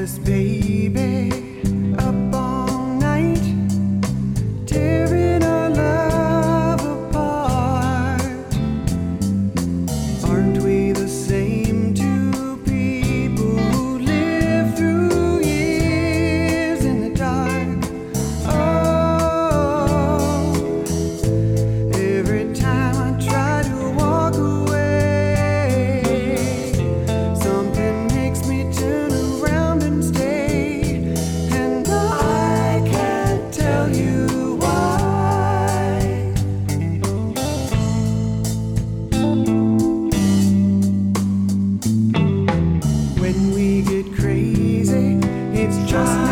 us, baby, up all night, tearing our love apart. Aren't we the same two people who live through years in the dark? Oh, every time I try to walk away, something makes me turn around and stay, and I can't tell you why. When we get crazy, it's just